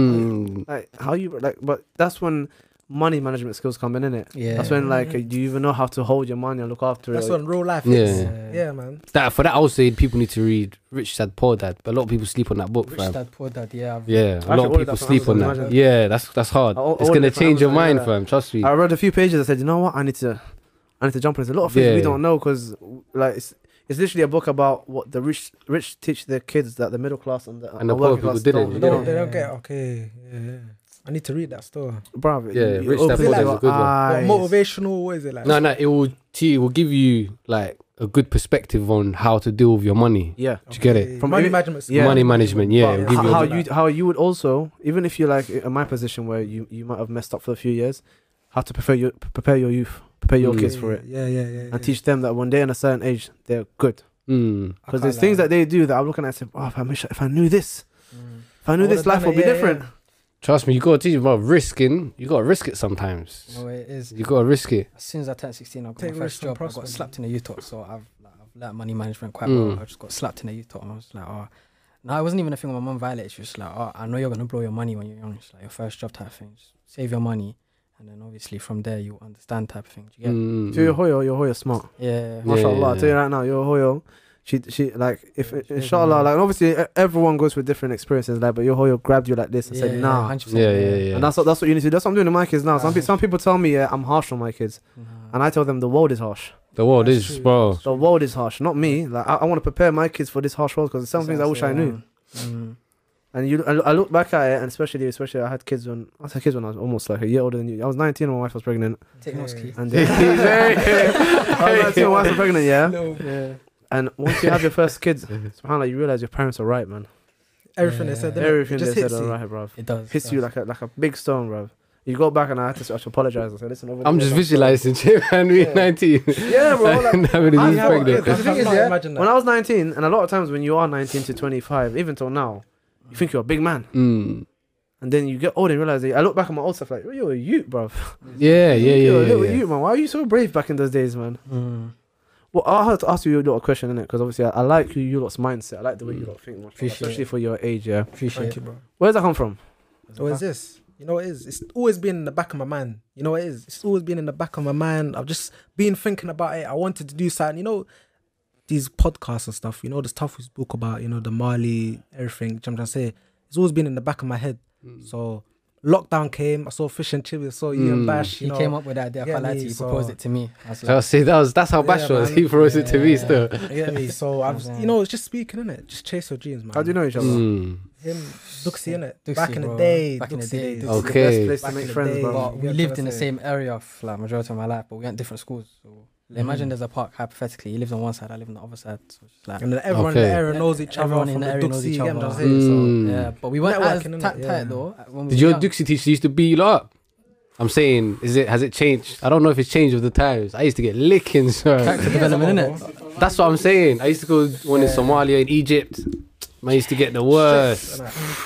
Mm. Like, how you like? But that's when money management skills come in, innit? Yeah. That's when like, do you even know how to hold your money and look after that's it? when real life Yeah. is. Yeah. Yeah, man. That for that, I would say people need to read Rich Dad Poor Dad, but a lot of people sleep on that book, Rich fam. dad, poor dad. Yeah. I've- Yeah, a Actually, lot all of of people that from sleep on Amazon, that. imagine. Yeah, that's that's hard. I o- It's ordered gonna it from change your Amazon, mind, yeah. fam. Trust me. I read a few pages. I said, you know what? I need to, I need to jump on this. A lot of things Yeah. we don't know because like it's, it's literally a book about what the rich rich teach their kids that the middle class and the, And the the poor working people class didn't, don't. you They They don't, don't. they don't get okay. Yeah, yeah. I need to read that still. Bruv, Yeah, you- you Rich Dad open Poor Dad your is a good one. What, eyes. motivational, what is it like? No, no, it will t- it will give you like a good perspective on how to deal with your money. Yeah. Do you get it? Okay. From money every- management. Yeah. Money management, yeah, But it'll give how, you a how good- you how you would also, even if you're like in my position where you, you might have messed up for a few years, how to prepare your prepare your youth, prepare your Mm. kids for it, Yeah, yeah, yeah. yeah. and teach them that when they're in a certain age, they're good. Mm. I Because can't there's lie. things that they do that I'm looking at and say, oh, if I, wish, if I knew this, Mm. if I knew I this, would've life done would it, be yeah, different. Trust me, you gotta teach them about risking. You gotta risk it sometimes. You know it is. You gotta risk it. As soon as I turned sixteen, I got Take my first risks and job. I got prosper. slapped in a youth talk, so I've like, I've learned money management quite Mm. well. I just got slapped in a youth talk, and I was like, oh, no, it wasn't even a thing. My mum violated. She was just like, oh, I know you're gonna blow your money when you're young. It's like your first job type thing. Just save your money, and then obviously from there you understand type of thing. Do you get? Mm, So you're mm. Hoyo, you're Hoyo smart. Yeah. Yeah, Mashallah, yeah, I'll tell you yeah. right now, you're Hoyo. she she like if inshallah like obviously e- everyone goes with different experiences like but your whole grabbed you like this and Yeah, said yeah, nah one hundred percent, Yeah, yeah, yeah. and that's what that's what you need to do. That's what I'm doing to my kids now. Some pe- some people tell me yeah, I'm harsh on my kids Nah. and I tell them the world is harsh. The world That's is, true. bro. The world is harsh, not me. Like I, I want to prepare my kids for this harsh world because there's some things I wish I knew. Mm. And you, I, I look back at it, and especially, especially, I had kids when I had kids when I was almost like a year older than you. I was nineteen when my wife was pregnant, Take notes, Yeah. Keith. and uh, I was nineteen when my wife was pregnant, yeah. No, Yeah. And once you have your first kids, subhanAllah, you realize your parents are right, man. everything Yeah. they said, didn't it? Everything It they just said hits are you. right, bro. It does. Hits it you does. like a like a big stone, bro. You go back and I had to, I had to apologize. I said, listen, over I'm the just years, visualizing Jim and me Yeah. nineteen. Yeah, bro. Like, And having a I new have- pregnant. the thing is, can't yeah, imagine that. when I was nineteen, and a lot of times when you are nineteen to twenty-five, even till now, you think you're a big man. Mm. And then you get older and realize that I look back at my old stuff like, you're a youth, bro. Yeah, yeah, yeah, You're a yeah. little yeah. youth, man. Why are you so brave back in those days, man? Mm. Well, I had to ask you a little question, innit? Because obviously I, I like you, you lot's mindset. I like the way you lot think, much, Appreciate especially it. for your age, yeah. Appreciate Thank it. you, bro. Where does that come from? What is this? You know what it is? It's always been in the back of my mind. You know what it is? It's always been in the back of my mind. I've just been thinking about it. I wanted to do something. You know, these podcasts and stuff, you know, the stuff we spoke about, you know, the Mali, everything, you know what I'm trying to say? It's always been in the back of my head. So lockdown came, I saw Fish and Chips, I saw you and Mm. Bash. He You know, came up with that idea. I get can't lie to me, you. He so- proposed it to me. I was So I like, see that was that's how Yeah, Bash was. man. He proposed it to me Yeah. still. you get me? So I was, you know, it's just speaking, innit? Just chase your dreams, man. How do you know each other? Mm. Him, Duxie, innit? Duxie, Back in the bro. day, Back in the Duxie day, days. Duxie. Okay. The best place Back to in make the friends, day. bro. but You we get what lived I'm in the saying? same area for like majority of my life, but we went different schools. So like, imagine there's a park. Hypothetically, he lives on one side, I live on the other side. So it's just like And then everyone in Okay. the area knows each other. Everyone in from the the area knows Duxie, each you get what I'm other. saying? So, Mm. yeah, but we weren't as Networking, innit? tight, Yeah. tight though. When we Did were your young. Dixie teacher used to beat you lot up? I'm saying, is it has it changed? I don't know if it's changed with the times. I used to get licking, sir. Character development, innit? That's what I'm saying. I used to go one in Yeah. Somalia, in Egypt. I used to get the worst.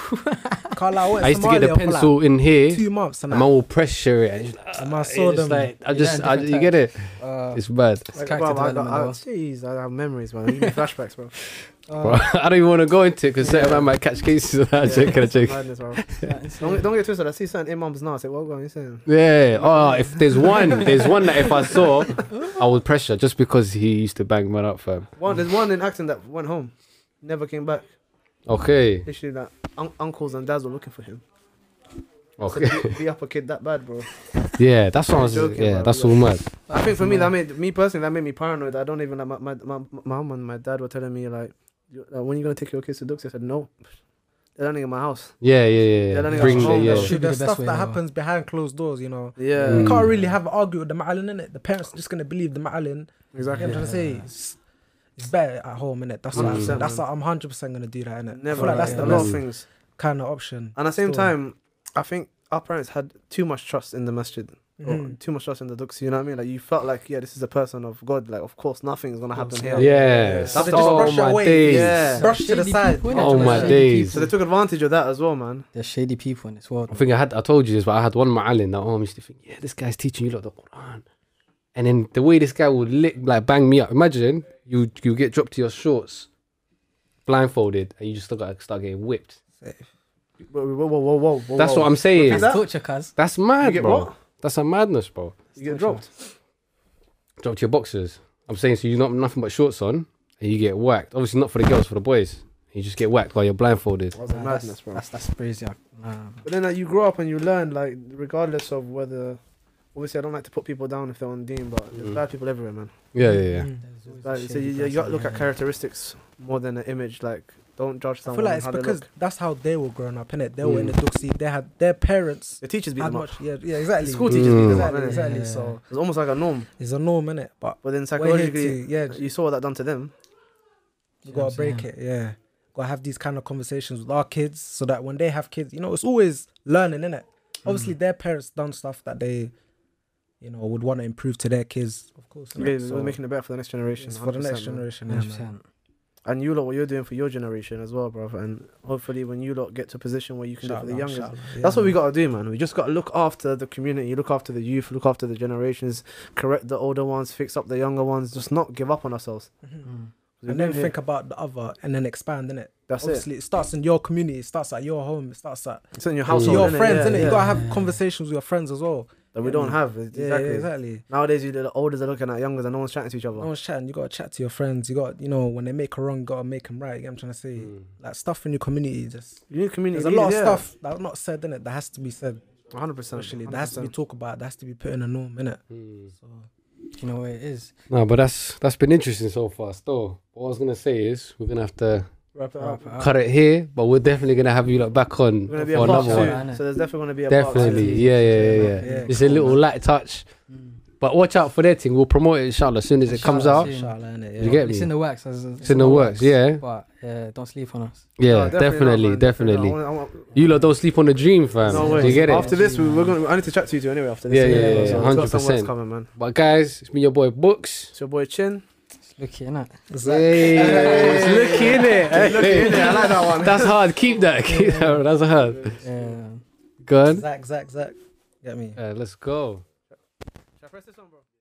Can't lie, I went I used to get the Somalia for, like, pencil in here. two months and And I will pressure it. And just, And I ah, saw it's them. like, I You just, learn I, different you get it? Uh, It's bad. it's Like, character bro, I, development, I, though. jeez, I have memories, man. You give me flashbacks, bro. Bro, I don't even want to go into it because certain man might catch cases of that. Yeah, Joke, can I it's joke? madness, bro. Yeah, it's- Don't, don't get twisted. I see certain imams now. I say, what are you saying? Yeah. Oh, if there's one, there's one that if I saw, I would pressure just because he used to bang man up, fam. One, there's one in Acton that went home, never came back. Okay. Literally, that un- uncles and dads were looking for him. Okay. So be, be up a kid that bad, bro. Yeah, that's what I was. Joking, Yeah, bro. that's all mad. I think for me, that made me personally, that made me paranoid. I don't even like my my my, my mom and my dad were telling me like, you- like, when you gonna take your kids to Dux? I said no. They're learning in my house. Yeah, yeah, yeah. Yeah, learning Bring at the home, yeah. though. Should be There's the best stuff way, that though. happens behind closed doors, you know. Yeah, Mm. You can't really have an argue with the ma'alin, innit? The parents are just gonna believe the ma'alin. exactly. You know what I'm trying to say? It's, it's better at home, innit? That's what one hundred I'm percent, saying. That's man. what I'm one hundred percent gonna do that, innit? I Never. feel like That's that's yeah, a the lot best of things. kind of option. And at the same Still. time, I think our parents had too much trust in the masjid. Or Mhm. too much trust in the Dux, you know what I mean? Like you felt like, yeah, this is a person of God. Like, of course, nothing's gonna happen here. Yeah. So they just Oh brush it my away. days. Yeah. Brush to the Shady side. people, innit? Oh my Shady days. people. So they took advantage of that as well, man. There's shady people in this world. I think I had. I told you this, but I had one ma'alin that always used to think, yeah, this guy's teaching you lot the Quran, and then the way this guy would lick, like bang me up. Imagine you you get dropped to your shorts, blindfolded, and you just got to start getting whipped. Whoa, whoa, whoa, whoa, whoa, whoa. That's what I'm saying. That's that? torture, cuz. That's You mad, get bro. what? That's a madness, bro. You get dropped. Dropped your boxers. I'm saying so you not nothing but shorts on, and you get whacked. Obviously not for the girls, for the boys. You just get whacked while you're blindfolded. That's a Nah, madness, that's, bro. That's that's crazy. Nah. But then like, you grow up and you learn, like, regardless of whether. Obviously, I don't like to put people down if they're on Dean, but there's Mm. bad people everywhere, man. Yeah, yeah, yeah. Mm. Like, so you, you got to look at characteristics more than the image. Like, don't judge I someone. feel like on it's how they because look. that's how they were growing up, innit? They were in the Mm. Duxie. They had their parents The teachers beat had them up. much. Yeah, yeah, exactly. School teachers beat Mm. them up, Exactly, innit? exactly. Yeah. So It's almost like a norm. it's a norm, innit? But But then we're here psychologically, to, yeah, you saw what that done to them. you gotta break it. Yeah, gotta have these kind of conversations with our kids so that when they have kids, you know, it's always learning, innit? Obviously, their parents done stuff that they, you know, would want to improve to their kids, of course. Yeah, innit? we're making it better for the next generation. it's for the next one hundred percent, man. generation. Yeah, man. one hundred percent. And you lot, what you're doing for your generation as well, bro. And hopefully, when you lot get to a position where you can do it for the Inshallah, youngest, inshallah. Yeah, that's what we man. got to do, man. We just got to look after the community, look after the youth, look after the generations, correct the older ones, fix up the younger ones. Just not give up on ourselves. Mhm. Mm. We've And then been here. think about the other, and then expand, innit? That's Obviously, it. starts in your community. It starts at your home. It starts at it. It's in your Mm. household. your innit? friends, Yeah, innit? yeah. You gotta have conversations with your friends as well. that we Yeah, don't man. have. Yeah, Exactly. yeah, exactly. Nowadays, you the olders are looking at youngers and no one's chatting to each other. No one's chatting. You gotta chat to your friends. You got, you know, when they make a wrong, you gotta make them right. You get what I'm trying to say? Mm. Like stuff in your community, just You need community. there's a lot of yeah. stuff that's not said in it that has to be said. one hundred percent. Especially that has to be talked about. That has to be put in a norm, innit? Mm. So You know what it is. No, but that's that's been interesting so far. Still, what I was gonna say is we're gonna have to Wrap it Wrap up. it up. cut it here, but we're definitely gonna have you like back on We're gonna be for a part another two. one. one. So there's definitely gonna be a part Definitely, two. yeah, yeah, yeah, yeah. Yeah, It's cool, a little man. light touch, Mm. but watch out for their thing. We'll promote it inshallah as soon as it comes Inshallah, out. soon. inshallah, innit? Yeah. You get It's me? in the works. As, It's in the works, yeah, But yeah, don't sleep on us. yeah, No, definitely, not, man. definitely. I want- I want- You lot don't sleep on the dream, fam. No Do way. you get it? After this, we, we're gonna. I need to chat to you two anyway. After this, Yeah, anyway, yeah, yeah, so yeah, we've got some works one hundred percent. coming, man. But guys, it's me, your boy Books. It's your boy Chin. It's looking innit? Hey, it's looky in it. Looky in it. I like that one. That's hard. Keep that. Keep that. That's hard. Yeah. Go on. Zach, Zach, Zach. Get me. Uh, let's go. Should I press this one, bro?